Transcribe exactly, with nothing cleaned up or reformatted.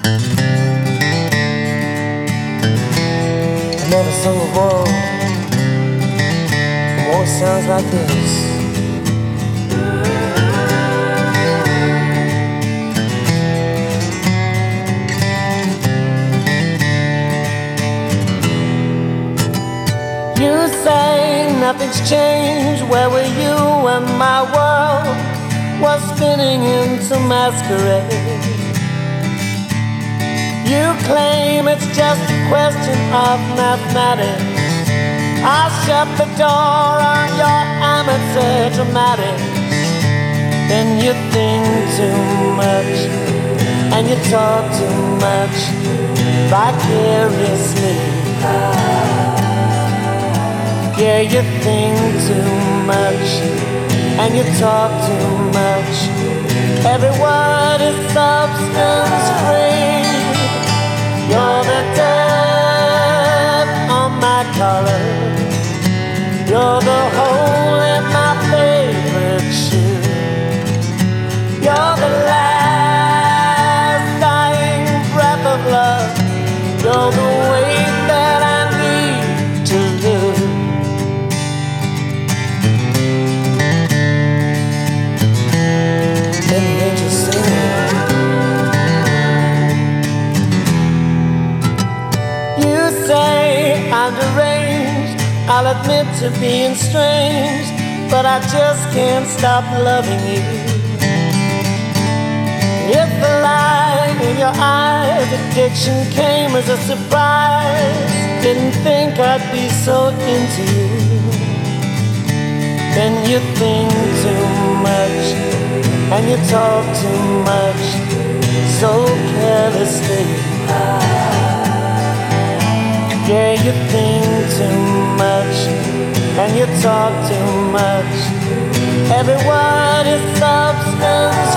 I never sung a word. The voice sounds like this. You say nothing's changed. Where were you when my world was spinning into masquerade? You claim it's just a question of mathematics. I shut the door on your amateur dramatics. Then you think too much and you talk too much vicariously. Yeah, you think too much and you talk too much. Every word is substance free. You're the dirt on my collar. You're the hole in my favorite shoe. You're the last dying breath of love. You're the weight that I need to lose. Let me hear you sing. You say I'm deranged. I'll admit to being strange, but I just can't stop loving you. If the light in your eyes, addiction came as a surprise, didn't think I'd be so into you. Then you think too much and you talk too much, so carelessly. Yeah, you think too much and you talk too much. Every word is substance